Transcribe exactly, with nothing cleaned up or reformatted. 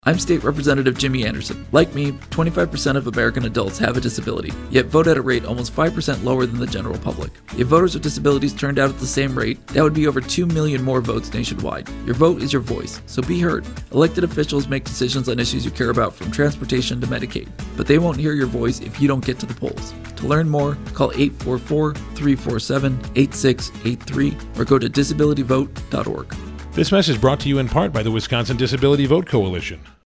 I'm State Representative Jimmy Anderson. Like me, twenty-five percent of American adults have a disability, yet vote at a rate almost five percent lower than the general public. If voters with disabilities turned out at the same rate, that would be over two million more votes nationwide. Your vote is your voice, so be heard. Elected officials make decisions on issues you care about, from transportation to Medicaid, but they won't hear your voice if you don't get to the polls. To learn more, call eight four four, three four seven, eight six eight three or go to disability vote dot org. This message brought to you in part by the Wisconsin Disability Vote Coalition.